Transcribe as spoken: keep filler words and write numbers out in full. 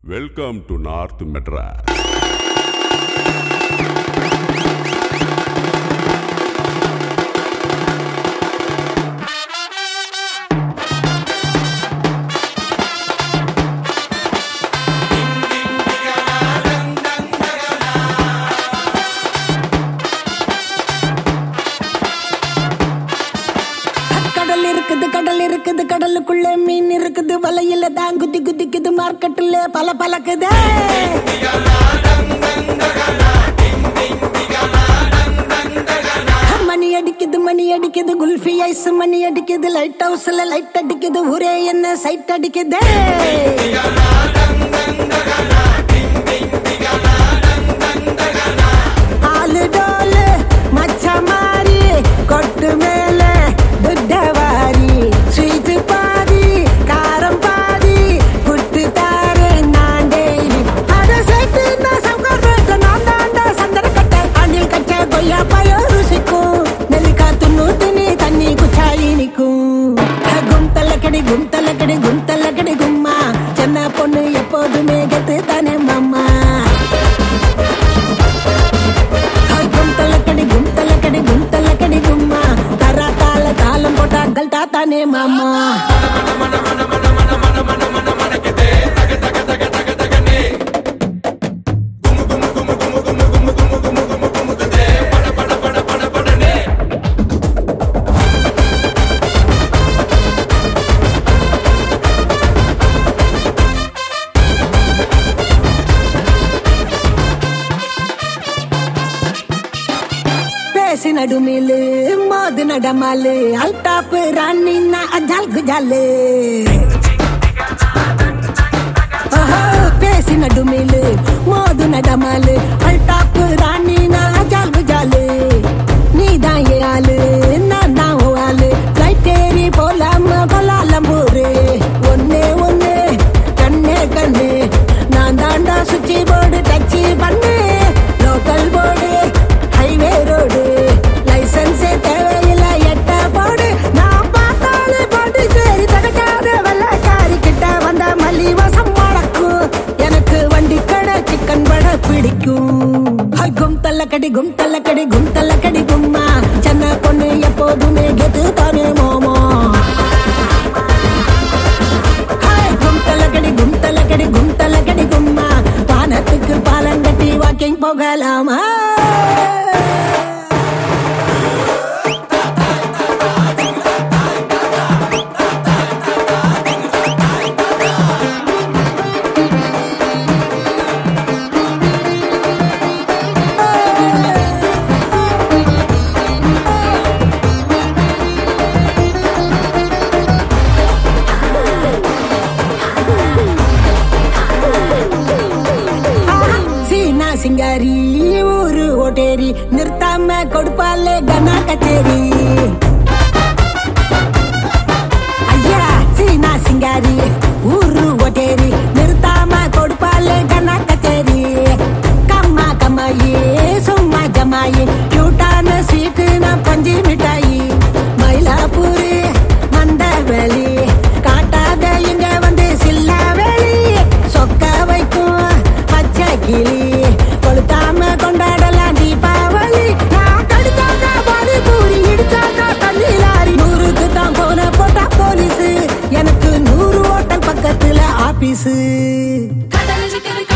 Welcome to North Madras. கடலுக்குள்ள மீன் இருக்குது, வலையில தான் குதி குதிக்குது, மார்க்கெட்டுல பல பலக்குது. மணி அடிக்குது மணி அடிக்குது, குல்ஃபி ஐஸ் மணி அடிக்குது, லைட் ஹவுஸ்ல லைட் அடிக்குது, ஊரே என்ன சைட் அடிக்குது. ஆளு டோலு மச்ச மாறி கொட்டு மேல துட்டவாரி, ஸ்வீட் பாதி காரம் பாதி குட்டு தாரு நான் டெய்லி. அத சேர்த்து நான் சவுக்கார நான் தாண்டா சந்தன கட்ட அணில் கட்ட கொய்யா பாயோ ருசிக்கும், நெல்லிக்கா துண்ணு தினி தண்ணி குச்சாயி நிக்கும். கும்தல்லக்கடி கும்தல்லக்கடி கும்தல்லக்கடி கும்மா, சின்ன பொண்ணு எப்போதுமே கெத்து தானே மாமா. கும்தல்லக்கடி கும்தல்லக்கடி கும்தல்லக்கடி கும்மா, தரா தாள தாளம் போட்டா கல்டா தானே மாமா. நடுமிலு மோது நடமாலு, அல்டாப்பு ராணி நான் அஜால் குஜாலு. பேசி நடுமிலு மோது நடமாலு, அல்டாப்பு ராணி நான் அஜால் குஜாலு. நீதான் ஏ ஆளு நான் தான் ஓ ஆளு, ஃபிளைட் ஏறி போலாம கொலாலம்பூரு. ஒன்னே ஒன்னு கண்ணே கண்ணு, நான் தாண்டா சுவிட்ச் போர்டு டச்சு பண்ணு. லோக்கல் போர்டு ஹைவே ரோடு லைசன்ஸே தேவையில்லை எட்ட போடு. நான் பார்த்தாலே பாட்டு சரி தடுக்காத வெள்ளக்காரி கிட்ட வந்த மல்லி வாசம் மணக்கும். எனக்கு வண்டி கடை சிக்கன் வடை பிடிக்கும். கும் தல்லக்கடி கும் தல்லக்கடி கும் தல்லக்கடி கும்மா, சின்ன பொண்ணு எப்போதுமே கெத்து தானே மாமா. கும் தல்லக்கடி கும் தல்லக்கடி கும் தல்லக்கடி கும்மா, பானத்துக்கு பாலங்கட்டி வாக்கிங் போகலாமா. சிங்காரி ஊரு ஓட்டேரி, நிறுத்தாம கொடுப்பாலே கனா கச்சேரி. ஐயா சீனா சிங்காரி ஊரு ஓட்டேரி, நிறுத்தாம கொடுப்பாலே கனா கச்சேரி. கம்மா கம்மாயி சும்மா ஜமாயி, கியூட்டான ஸ்வீட்டு நான் பஞ்சு மிட்டாயி. மயிலாப்பூரு மந்தவெளி காட்டாத இங்க வந்து சில்லா வெளி, சொக்க வைக்கும் பச்சை கிளி கொளுத்தாம கொண்டாடலாம் தீபாவளி. நான் கடிச்சாக்கா பாடி பூரி இடிச்சாக்கா தண்ணி லாரி, நூறுக்கு தான் போன போட்டா போலீஸ், எனக்கு நூறு ஹோட்டல் பக்கத்துல ஆபீஸ்.